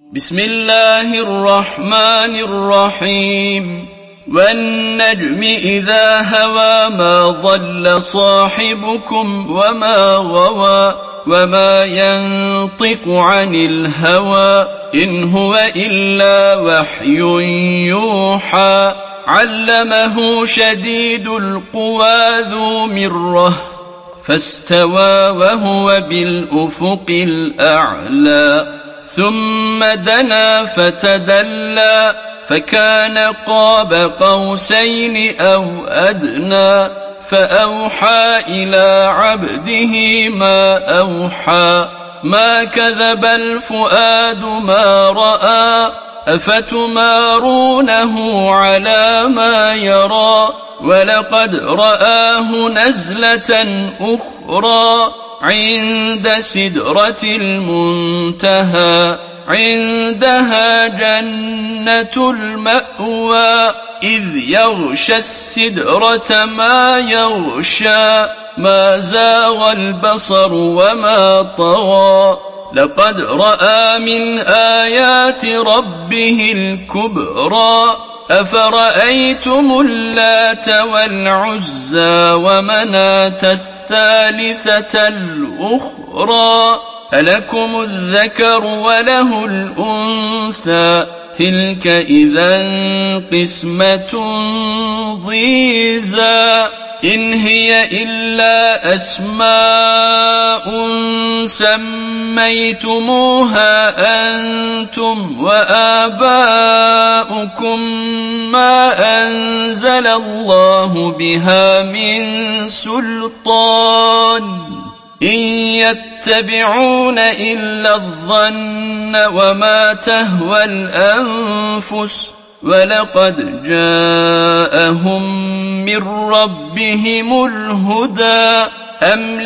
بسم الله الرحمن الرحيم والنجم إذا هوى ما ضل صاحبكم وما غوى وما ينطق عن الهوى إن هو إلا وحي يوحى علمه شديد القوى ذو مرة فاستوى وهو بالأفق الأعلى ثم دنا فتدلى فكان قاب قوسين أو أدنى فأوحى إلى عبده ما أوحى ما كذب الفؤاد ما رأى أفتمارونه على ما يرى ولقد رآه نزلة أخرى عند سدرة المنتهى عندها جنة المأوى إذ يغشى السدرة ما يغشى ما زاغ البصر وما طغى لقد رأى من آيات ربه الكبرى أفرأيتم اللات والعزى ومناة الثالثة الأخرى ألكم الذكر وله الأنثى تلك إذا قسمة ضيزى إن هي إلا أسماء سميتموها أنتم وآباؤكم ما أنزل الله بها من سلطان إن يتبعون إلا الظن وما تهوى الأنفس ولقد جاءهم من ربهم الهدى أم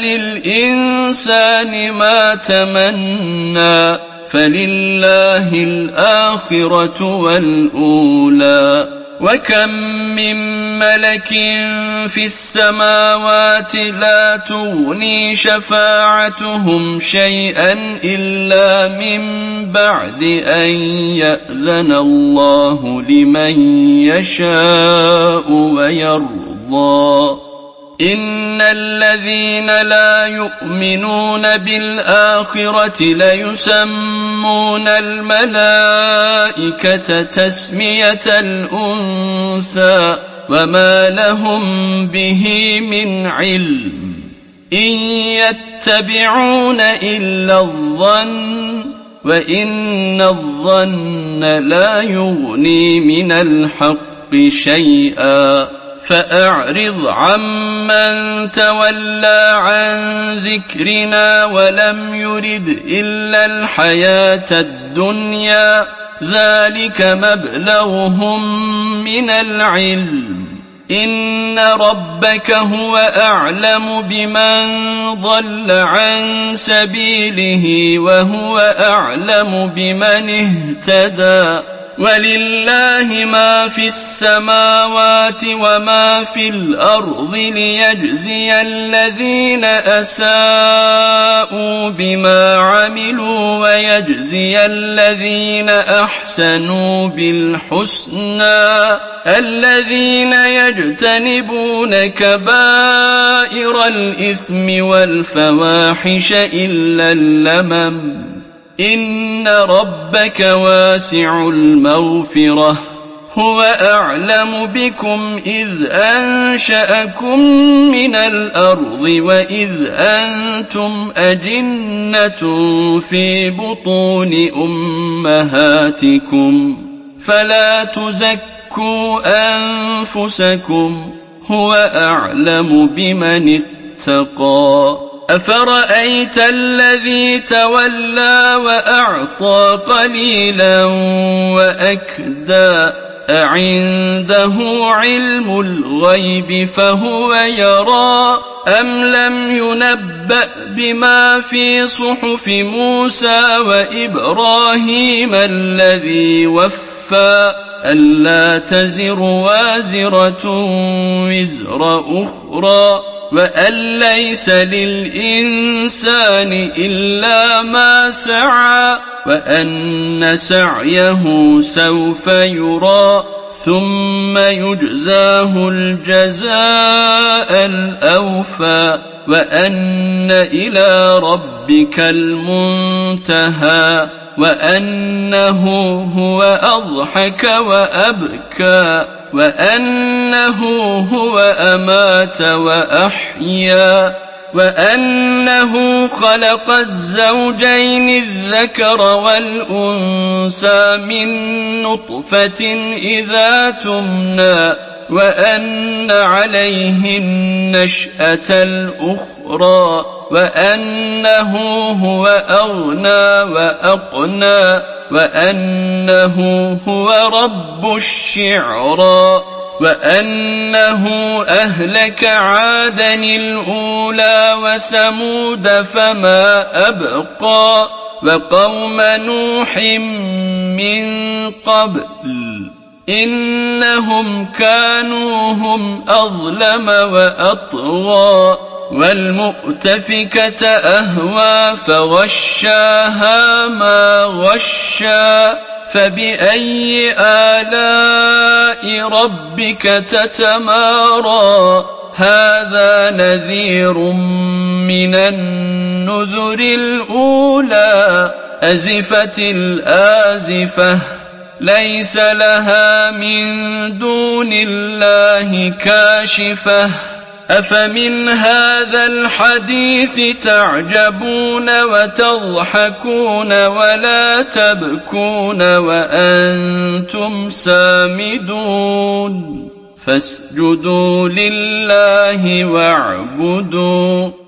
للإنسان ما تمنى فلله الآخرة والأولى وكم من ملك في السماوات لا تغني شفاعتهم شيئا إلا من بعد أن يأذن الله لمن يشاء ويرضى إن الذين لا يؤمنون بالآخرة ليسمون الملائكة تسمية الأنثى وما لهم به من علم إن يتبعون إلا الظن وإن الظن لا يغني من الحق شيئا فأعرض عمن تولى عن ذكرنا ولم يرد إلا الحياة الدنيا ذلك مبلغهم من العلم إن ربك هو أعلم بمن ضل عن سبيله وهو أعلم بمن اهتدى ولله ما في السماوات وما في الأرض ليجزي الذين أساءوا بما عملوا ويجزي الذين أحسنوا بالحسنى الذين يجتنبون كبائر الإثم والفواحش إلا اللمم إن ربك واسع المغفرة هو أعلم بكم إذ أنشأكم من الأرض وإذ أنتم أجنة في بطون أمهاتكم فلا تزكوا أنفسكم هو أعلم بمن اتقى أفرأيت الذي تولى وأعطى قليلا وأكدى أعنده علم الغيب فهو يرى أم لم ينبأ بما في صحف موسى وإبراهيم الذي وفى ألا تزر وازرة وزر أخرى وأن ليس للإنسان إلا ما سعى وأن سعيه سوف يرى ثم يجزاه الجزاء الأوفى وأن إلى ربك المنتهى وأنه هو أضحك وأبكى وأنه هو أمات وأحيا وأنه خلق الزوجين الذكر والأنثى من نطفة إذا تمنى وأن عليه النشأة الأخرى وأنه هو أغنى وأقنى وأنه هو رب الشعرى وأنه أهلك عادا الأولى وثمود فما أبقى وقوم نوح من قبل إنهم كانوا هم أظلم وأطغى والمؤتفكة أهوى فغشاها ما غشى فبأي آلاء ربك تتمارى هذا نذير من النذر الأولى أزفت الآزفة ليس لها من دون الله كاشفة أفمن هذا الحديث تعجبون وتضحكون ولا تبكون وأنتم سامدون فاسجدوا لله واعبدوا